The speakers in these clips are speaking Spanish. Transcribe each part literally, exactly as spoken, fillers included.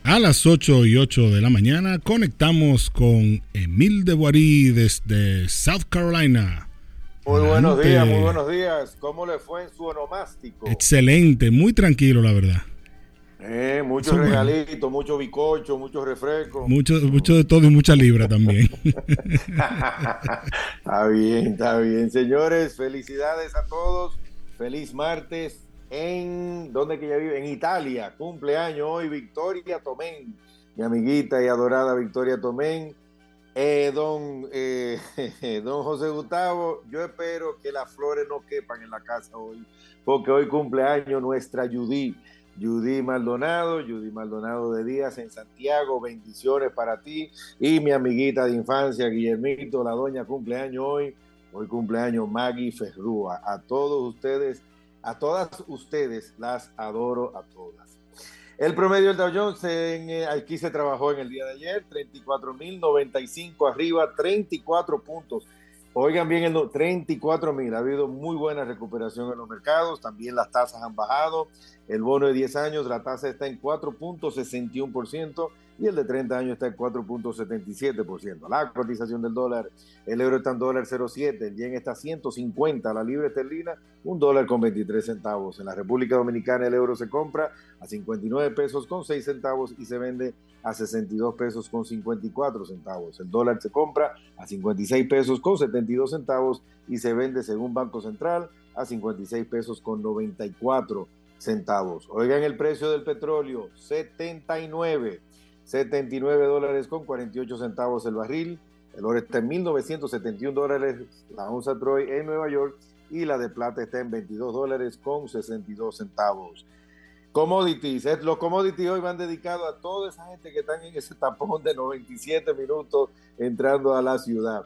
A las ocho y ocho de la mañana conectamos con Emil de Boirí desde South Carolina. Muy buenos días, muy buenos días. ¿Cómo le fue en su onomástico? Excelente, muy tranquilo, la verdad. Eh, muchos regalitos, bueno. Mucho bizcocho, mucho refresco. Mucho, mucho de todo y mucha libra también. Está bien, está bien. Señores, felicidades a todos. Feliz martes en, ¿dónde que ella vive? En Italia. Cumpleaños hoy Victoria Tomén, mi amiguita y adorada Victoria Tomén. Eh, don, eh, don José Gustavo, yo espero que las flores no quepan en la casa hoy, porque hoy cumpleaños nuestra Judy, Judy Maldonado, Judy Maldonado de Díaz en Santiago. Bendiciones para ti y mi amiguita de infancia, Guillermito, la doña cumpleaños hoy, hoy cumpleaños Maggie Ferrúa. A todos ustedes, a todas ustedes las adoro a todas. El promedio del Dow Jones en, eh, aquí se trabajó en el día de ayer, treinta y cuatro mil noventa y cinco arriba, treinta y cuatro puntos. Oigan bien, el treinta y cuatro mil, ha habido muy buena recuperación en los mercados, también las tasas han bajado. El bono de diez años, la tasa está en cuatro punto sesenta y uno por ciento y el de treinta años está en cuatro punto setenta y siete por ciento. La cotización del dólar, el euro está en dólar cero punto siete, el yen está a ciento cincuenta, la libra esterlina, un dólar con veintitrés centavos. En la República Dominicana el euro se compra a cincuenta y nueve pesos con seis centavos y se vende a sesenta y dos pesos con cincuenta y cuatro centavos. El dólar se compra a cincuenta y seis pesos con setenta y dos centavos y se vende, según Banco Central, a cincuenta y seis pesos con noventa y cuatro centavos. Oigan el precio del petróleo, setenta y nueve dólares con cuarenta y ocho centavos el barril. El oro está en mil novecientos setenta y un dólares la onza Troy en Nueva York y la de plata está en veintidós dólares con sesenta y dos centavos. Commodities, los commodities hoy van dedicados a toda esa gente que están en ese tapón de noventa y siete minutos entrando a la ciudad.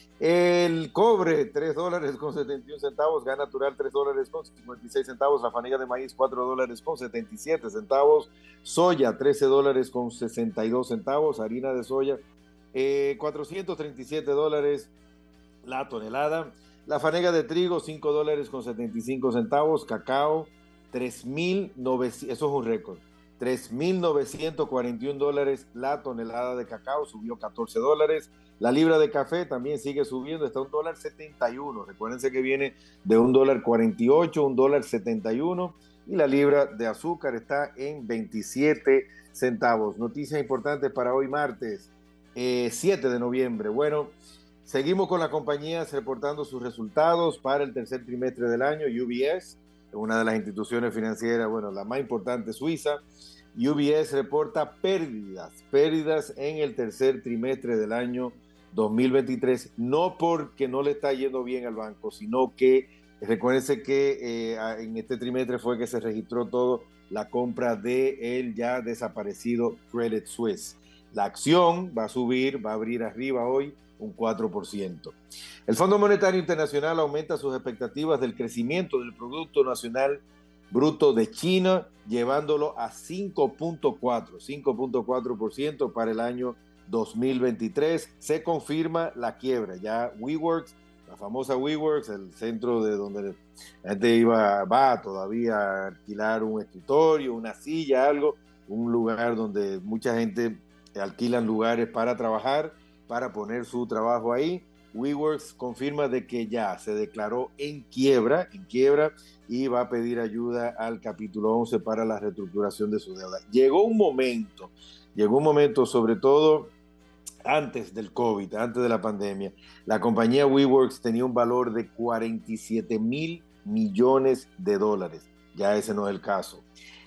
El cobre, tres dólares con setenta y un centavos, gas natural tres dólares con cincuenta y seis centavos, la fanega de maíz cuatro dólares con setenta y siete centavos, soya trece dólares con sesenta y dos centavos, harina de soya eh, cuatrocientos treinta y siete dólares la tonelada, la fanega de trigo cinco dólares con setenta y cinco centavos, cacao tres mil novecientos, eso es un récord, tres mil novecientos cuarenta y un dólares la tonelada de cacao, subió catorce dólares. La libra de café también sigue subiendo, está a un dólar setenta y uno. Recuérdense que viene de un dólar cuarenta y ocho, un dólar setenta y uno. Y la libra de azúcar está en veintisiete centavos. Noticias importantes para hoy martes, eh, siete de noviembre. Bueno, seguimos con las compañías reportando sus resultados para el tercer trimestre del año. U B S, una de las instituciones financieras, bueno, la más importante suiza. U B S reporta pérdidas, pérdidas en el tercer trimestre del año dos mil veintitrés, no porque no le está yendo bien al banco, sino que recuérdense que eh, en este trimestre fue que se registró todo la compra de el ya desaparecido Credit Suisse. La acción va a subir, va a abrir arriba hoy un cuatro por ciento. El Fondo Monetario Internacional aumenta sus expectativas del crecimiento del Producto Nacional Bruto de China, llevándolo a cinco punto cuatro, cinco punto cuatro por ciento para el año dos mil veintitrés. Se confirma la quiebra. Ya WeWorks, la famosa WeWorks, el centro de donde la gente iba, va todavía a alquilar un escritorio, una silla, algo, un lugar donde mucha gente alquilan lugares para trabajar, para poner su trabajo ahí. WeWorks confirma de que ya se declaró en quiebra, en quiebra y va a pedir ayuda al capítulo once para la reestructuración de su deuda. Llegó un momento, llegó un momento sobre todo antes del COVID, antes de la pandemia, la compañía WeWorks tenía un valor de cuarenta y siete mil millones de dólares. Ya ese no es el caso.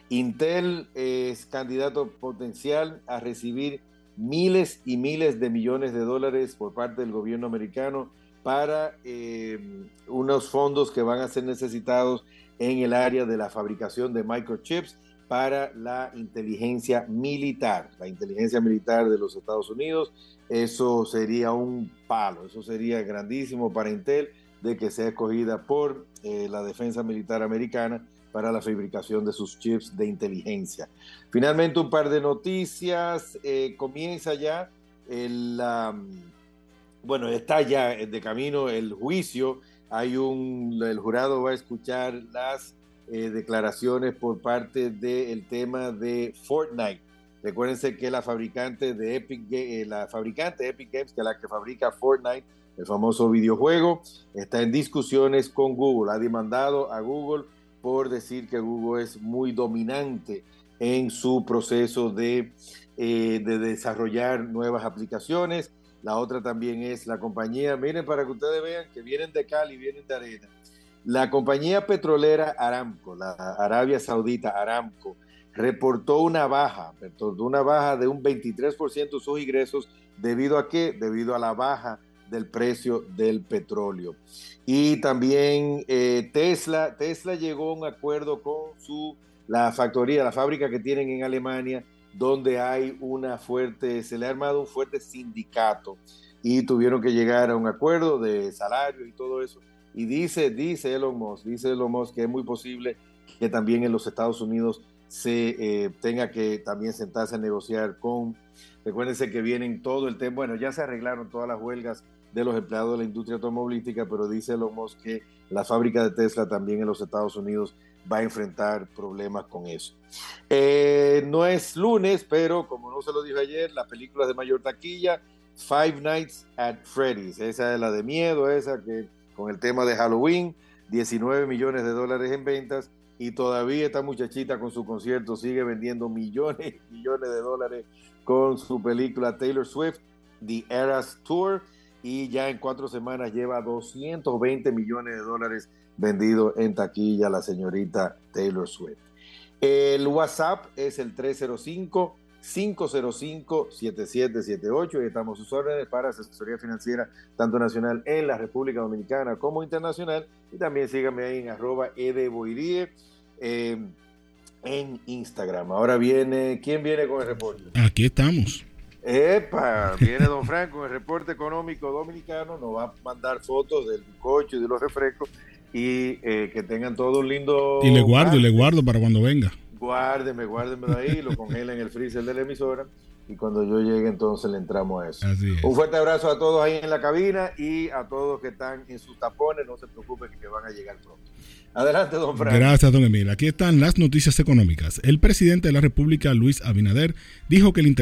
Intel es candidato potencial a recibir miles y miles de millones de dólares por parte del gobierno americano para eh, unos fondos que van a ser necesitados en el área de la fabricación de microchips para la inteligencia militar, la inteligencia militar de los Estados Unidos. Eso sería un palo, eso sería grandísimo para Intel de que sea escogida por eh, la defensa militar americana para la fabricación de sus chips de inteligencia. Finalmente, un par de noticias. Eh, comienza ya el, um, bueno, está ya de camino el juicio. Hay un, el jurado va a escuchar las eh, declaraciones por parte del tema de Fortnite. Recuérdense que la fabricante de Epic, eh, la fabricante de Epic Games, que es la que fabrica Fortnite, el famoso videojuego, está en discusiones con Google. Ha demandado a Google por decir que Google es muy dominante en su proceso de, eh, de desarrollar nuevas aplicaciones. La otra también es la compañía, miren para que ustedes vean que vienen de Cali, vienen de arena. La compañía petrolera Aramco, la Arabia Saudita Aramco, reportó una baja, una baja de un veintitrés por ciento de sus ingresos. ¿Debido a qué? Debido a la baja del precio del petróleo. Y también eh, Tesla, Tesla llegó a un acuerdo con su, la factoría, la fábrica que tienen en Alemania, donde hay una fuerte, se le ha armado un fuerte sindicato y tuvieron que llegar a un acuerdo de salario y todo eso. Y dice, dice Elon Musk, dice Elon Musk que es muy posible que también en los Estados Unidos se eh, tenga que también sentarse a negociar con, recuérdense que vienen todo el tema, bueno, ya se arreglaron todas las huelgas de los empleados de la industria automovilística, pero dice Elon Musk que la fábrica de Tesla también en los Estados Unidos va a enfrentar problemas con eso. Eh, no es lunes, pero como no se lo dije ayer, las películas de mayor taquilla, Five Nights at Freddy's, esa es la de miedo, esa que con el tema de Halloween, diecinueve millones de dólares en ventas, y todavía esta muchachita con su concierto sigue vendiendo millones y millones de dólares con su película Taylor Swift, The Eras Tour, y ya en cuatro semanas lleva doscientos veinte millones de dólares vendidos en taquilla la señorita Taylor Swift. El WhatsApp es el tres cero cinco, cinco cero cinco, siete siete siete ocho y estamos a sus órdenes para asesoría financiera tanto nacional en la República Dominicana como internacional. Y también síganme ahí en arroba edeboirie eh, en Instagram. Ahora viene, ¿quién viene con el reporte? Aquí estamos. Epa, viene don Frank con el reporte económico dominicano, nos va a mandar fotos del bizcocho y de los refrescos y eh, que tengan todo un lindo... Y le guardo, martes. y le guardo para cuando venga. Guárdeme, guárdeme de ahí, lo congela en el freezer de la emisora y cuando yo llegue entonces le entramos a eso. Así es. Un fuerte abrazo a todos ahí en la cabina y a todos que están en sus tapones, no se preocupen que van a llegar pronto. Adelante, don Frank. Gracias, don Emil. Aquí están las noticias económicas. El presidente de la República, Luis Abinader, dijo que el interés